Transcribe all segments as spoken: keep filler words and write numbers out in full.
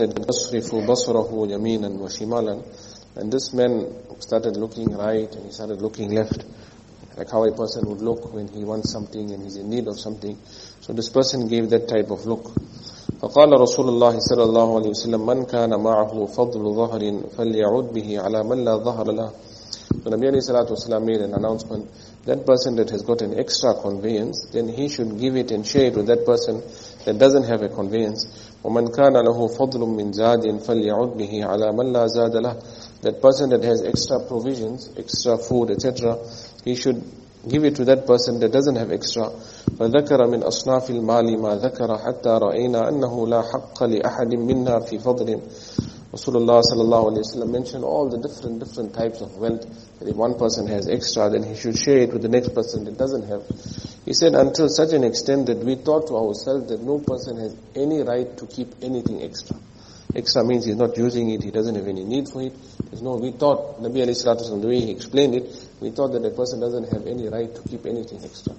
يَصْرِفُ بَصْرَهُ يَمِينًا وَشِمَالًا. And this man started looking right and he started looking left, like how a person would look when he wants something and he's in need of something. So this person gave that type of look. فقال رسول الله صلى الله عليه وسلم من كان معه فضل ظهر فليعود به على من لا ظهر له. So Nabi alayhi salatu wasalam made an announcement, that person that has got an extra conveyance, then he should give it and share it with that person that doesn't have a conveyance. وَمَنْ كَانَ لَهُ فَضْلٌ مِّنْ زَادٍ فَلْيَعُدْ بِهِ عَلَى مَنْ لَا زَادَ لَهُ. That person that has extra provisions, extra food, et cetera, he should give it to that person that doesn't have extra. فَذَكَرَ مِنْ أَصْنَافِ الْمَالِ مَا ذَكَرَ حَتَّى رَأَيْنَا أَنَّهُ لَا حَقَّ لِأَحَدٍ مِنَّا فِي فَضْلٍ. Rasulullah sallallahu alayhi wa sallam mentioned all the different, different types of wealth, that if one person has extra, then he should share it with the next person that doesn't have. He said until such an extent that we thought to ourselves that no person has any right to keep anything extra. Extra means he's not using it, he doesn't have any need for it. There's no, we thought, Nabi alayhi salatu wasallam, the way he explained it, we thought that a person doesn't have any right to keep anything extra.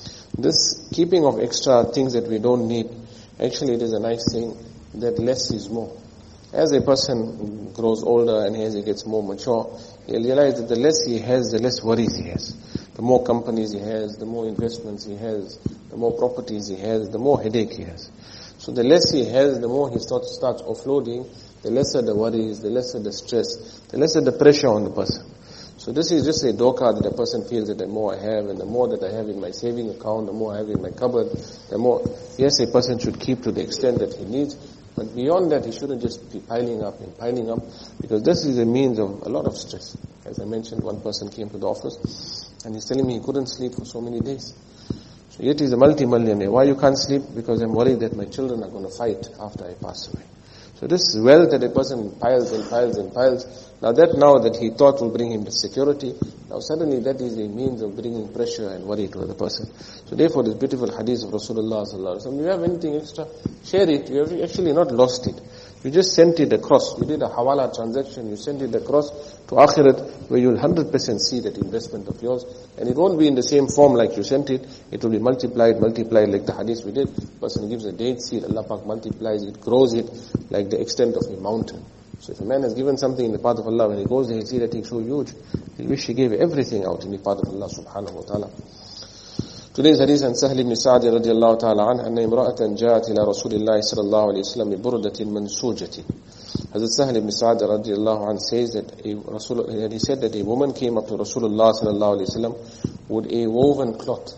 This keeping of extra things that we don't need, actually it is a nice thing that less is more. As a person grows older and as he gets more mature, he'll realize that the less he has, the less worries he has. The more companies he has, the more investments he has, the more properties he has, the more headache he has. So the less he has, the more he starts, starts offloading, the lesser the worries, the lesser the stress, the lesser the pressure on the person. So this is just a doka that a person feels that the more I have and the more that I have in my saving account, the more I have in my cupboard, the more, yes, a person should keep to the extent that he needs. But beyond that, he shouldn't just be piling up and piling up, because this is a means of a lot of stress. As I mentioned, one person came to the office and he's telling me he couldn't sleep for so many days. So yet he's a multi-millionaire. Why you can't sleep? Because I'm worried that my children are going to fight after I pass away. So this wealth that a person piles and piles and piles, now that now that he thought will bring him the security, now suddenly that is a means of bringing pressure and worry to the person. So therefore this beautiful hadith of Rasulullah sallallahu alaihi wasallam, if you have anything extra, share it. You have actually not lost it. You just sent it across. You did a hawala transaction, you sent it across to Akhirat, where you will one hundred percent see that investment of yours. And it won't be in the same form like you sent it. It will be multiplied, multiplied like the hadith we did. Person gives a date seed, Allah Pak multiplies it, grows it like the extent of a mountain. So if a man has given something in the path of Allah, when he goes there, he'll see that thing so huge. He'll wish he gave everything out in the path of Allah subhanahu wa ta'ala. Today's hadith عن سهل بن سعد رضي الله تعالى عنه أن امرأة جاءت إلى رسول الله صلى الله عليه وسلم ببردة منسوجة. Hazrat Sahal ibn Sa'd radiallahu anhu says that a Rasul, he said that a woman came up to Rasulullah sallallahu alayhi wa sallam with a woven cloth.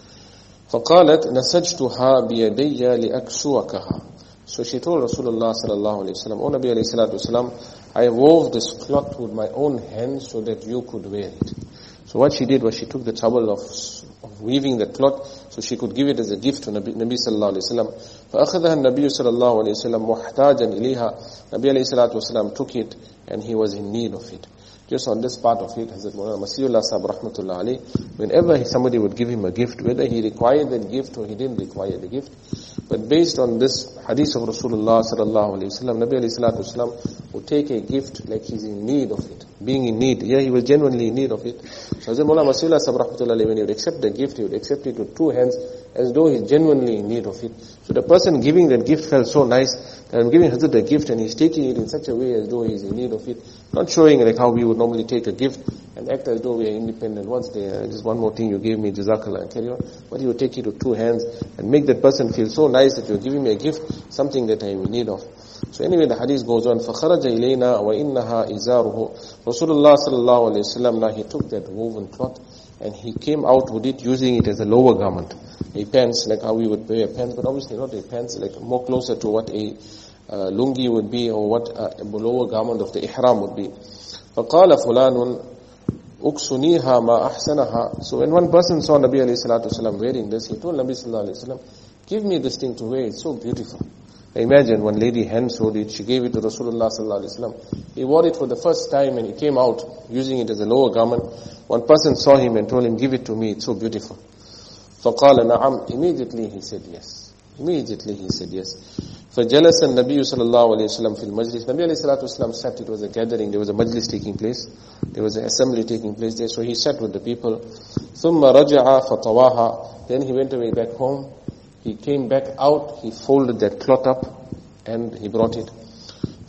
فقالت نسجتها بيدي لأكسوكها. So she told Rasulullah sallallahu alayhi wa sallam, O Nabi alayhi salatu wasalam, I wove this cloth with my own hands so that you could wear it. So what she did was she took the trouble of, of weaving the cloth so she could give it as a gift to Nabi, Nabi sallallahu alayhi wa sallam. فأخذها النبي صلى الله عليه وسلم محتاجا إليها. Nabi alayhi salatu wasalam took it and he was in need of it. Just on this part of it, Hazrat Maulana Masihullah Sahib rahmatullah alayhi, whenever somebody would give him a gift, whether he required that gift or he didn't require the gift, but based on this hadith of Rasulullah sallallahu alayhi wa sallam, Nabi alayhi salatu wasalam would take a gift like he's in need of it. Being in need, yeah, he was genuinely in need of it. So Hazrat Maulana Masihullah Sahib rahmatullah alayhi, when he would accept the gift, he would accept it with two hands as though he's genuinely in need of it. So the person giving that gift felt so nice that I'm giving Hazrat a gift and he's taking it in such a way as though he's in need of it. Not showing like how we would normally take a gift and act as though we are independent. What's there? Just one more thing you gave me, Jazakallah, and carry on. But he would take it with two hands and make that person feel so nice that you're giving me a gift, something that I'm in need of. So anyway, the hadith goes on. فَخَرَجَ إِلَيْنَا وَإِنَّهَا إِزَارُهُ. Rasulullah sallallahu alayhi wa sallam, now he took that woven cloth and he came out with it using it as a lower garment. A pants, like how we would wear pants, but obviously not a pants, like more closer to what a uh, lungi would be or what uh, a lower garment of the ihram would be. فَقَالَ فُلَانٌ أُكْسُنِيهَا مَا أَحْسَنَهَا. So when one person saw Nabi alayhi salatu wasalam wearing this, he told Nabi sallallahu alayhi wasallam, give me this thing to wear, it's so beautiful. Imagine one lady hand sewed it, she gave it to Rasulullah sallallahu alayhi wasallam. He wore it for the first time and he came out using it as a lower garment. One person saw him and told him, give it to me, it's so beautiful. فَقَالَ نَعَمْ. Immediately he said yes. Immediately he said yes. فَجَلَسَ النَّبِيُّ صَلَى اللَّهُ عَلَيْهِ وسلم فِي الْمَجْلِسِ. Nabi alayhi salatu wasalam sat, it was a gathering, there was a majlis taking place, there was an assembly taking place there, so he sat with the people. ثُمَّ رَجَعَ فَطَوَاهَا. Then he went away back home, he came back out, he folded that cloth up and he brought it.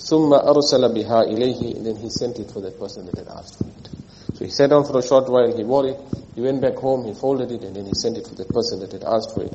ثُمَّ أَرْسَلَ بِهَا إِلَيْهِ, and then he sent it for that person that had asked for it. So he sat down for a short while, he wore it, he went back home, he folded it, and then he sent it for that person that had asked for it.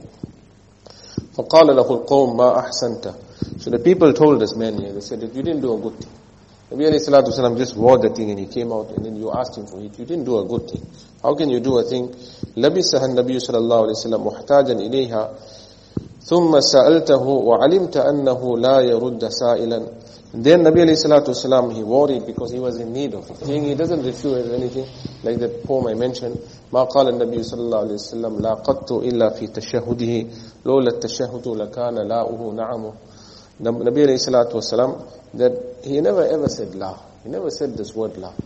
فَقَالَ لَهُ الْقَوْمُ مَا أَحْسَنْتَ. So the people told this man here, they said that you didn't do a good thing. Nabi alayhi salatu wasalam just wore the thing and he came out and then you asked him for it. You didn't do a good thing. How can you do a thing? لَبِسَهَا النَّبِيُّ صلى الله عليه وسلم مُحْتَاجًا إِلَيْهَا ثُمَّ سَأَلْتَهُ وَعَلِمْتَ أَنَّهُ لَا يَرُدَّ سَائِلًا. Then Nabi alayhi salatu wasalam, he wore it because he was in need of it. He doesn't refuse anything, like that poem I mentioned. ما قال النبي صلى الله عليه وسلم لا قط إلا في تشهده لولا التشهد لكان لاؤه نعمه. Nabi alayhi salatu wasalam, that he never ever said la. He never said this word la.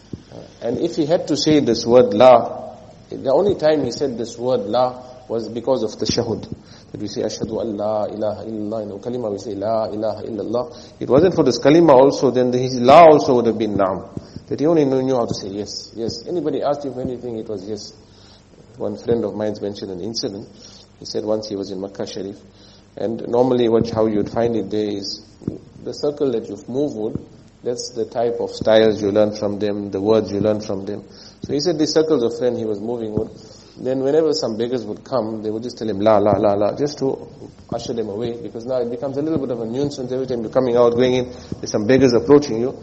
And if he had to say this word la, the only time he said this word la was because of tashahhud. That we say ashhadu an la ilaha illallah, in kalima we say la ilaha illallah. It wasn't for this kalima also, then his la also would have been na'am. That he only knew how to say yes, yes. Anybody asked him for anything, it was yes. One friend of mine mentioned an incident. He said once he was in Makkah Sharif, and normally what how you'd find it there is the circle that you've moved with, that's the type of styles you learn from them, the words you learn from them. So he said these circles of friends he was moving with, then whenever some beggars would come, they would just tell him la, la, la, la, just to usher them away, because now it becomes a little bit of a nuisance every time you're coming out, going in, there's some beggars approaching you.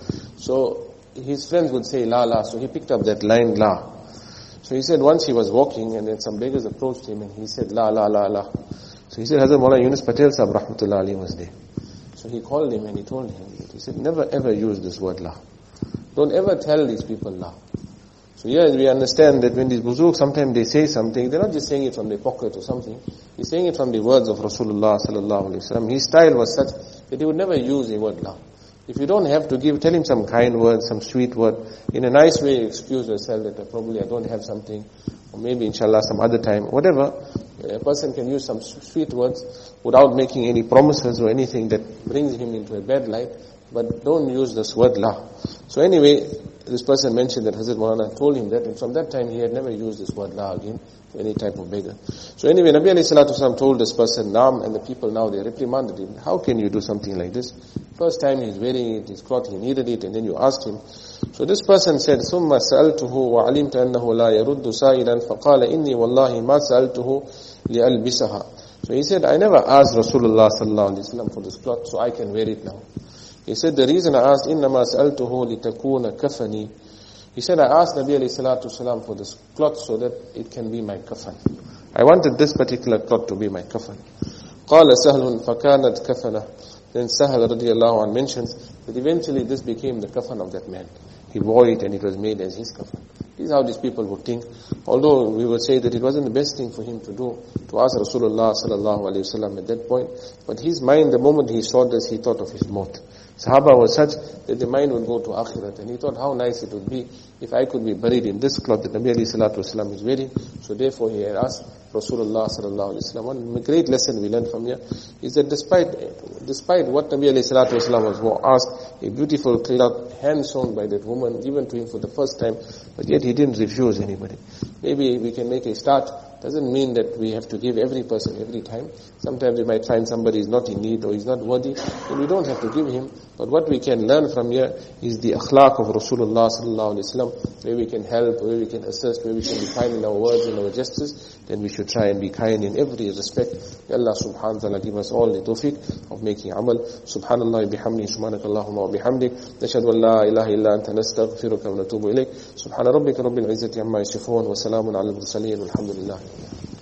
So his friends would say la, la, so he picked up that line la. So he said once he was walking and then some beggars approached him and he said la, la, la, la. So he said Hazrat Maulana Yunus Patel Sahib Rahmatullah Ali was there. So he called him and he told him, he said never ever use this word la. Don't ever tell these people la. So here we understand that when these buzurg sometimes they say something, they're not just saying it from their pocket or something. He's saying it from the words of Rasulullah sallallahu alaihi wasallam. His style was such that he would never use a word la. If you don't have to give, tell him some kind word, some sweet word. In a nice way, excuse yourself that probably I don't have something, or maybe inshallah some other time, whatever. A person can use some sweet words without making any promises or anything that brings him into a bad light, but don't use this word la. So anyway, this person mentioned that Hazrat Maulana told him that, and from that time he had never used this word la again to any type of beggar. So anyway, Nabi alayhi salatu wasalam told this person, Naam, and the people now, they reprimanded him. How can you do something like this? First time he's wearing it, his cloth, he needed it, and then you asked him. So this person said, ثُمَّ سَأَلْتُهُ وَعَلِمْتَ أَنَّهُ لَا يَرُدُّ سَائِلًا فَقَالَ إِنِّي وَاللَّهِ مَا سَأَلْتُهُ لِأَلْبِسَهَا. So he said, I never asked Rasulullah sallallahu alaihi wasallam for this cloth, so I can wear it now. He said, the reason I asked, إِنَّمَا سَأَلْتُهُ لِتَكُونَ كَفَنِي. He said, I asked Nabi alayhi salatu wasalam for this cloth so that it can be my kafan. I wanted this particular cloth to be my kafan. قَالَ سَهْلٌ فَكَانَتْ كَفَنَهُ. Then Sahal radiallahu anh mentions that eventually this became the kafan of that man. He wore it and it was made as his kafan. This is how these people would think. Although we would say that it wasn't the best thing for him to do, to ask Rasulullah sallallahu alayhi wasallam at that point. But his mind, the moment he saw this, he thought of his maut. Sahaba was such that the mind would go to akhirat, and he thought how nice it would be if I could be buried in this cloth that Nabi alayhi salatu wasalam is wearing. So therefore he had asked Rasulullah sallallahu alayhi wasallam. One great lesson we learn from here is that despite despite what Nabi alayhi salatu wasalam was asked, a beautiful cloth hand sewn by that woman given to him for the first time, but yet he didn't refuse anybody. Maybe we can make a start. Doesn't mean that we have to give every person every time. Sometimes we might find somebody is not in need or is not worthy, and we don't have to give him. But what we can learn from here is the akhlaq of Rasulullah sallallahu alaihi wasallam, where we can help, where we can assist, where we can be kind in our words and our gestures. Then we should try and be kind in every respect. May Allah subhanahu wa ta'ala give us all the tawfiq of making amal. Subhanallah bihamdi, subhanakallahumma wa bihamdik. Nashhadu an la ilaha illa anta nastaghfiruka wa natubu ilayk. Subhana rabbika rabbil izzati amma yasifun wa salamun ala al-mursaleen walhamdulillah.